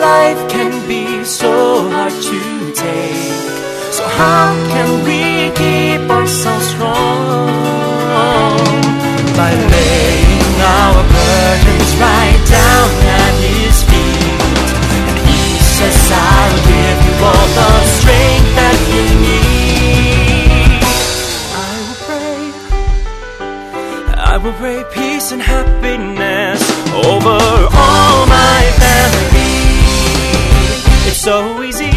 life can be so hard to take. So how can we keep ourselves strong? By laying our burdens right down at His feet. And He says, I'll give you all the strength that you need. I will pray peace and happiness over all my family. It's so easy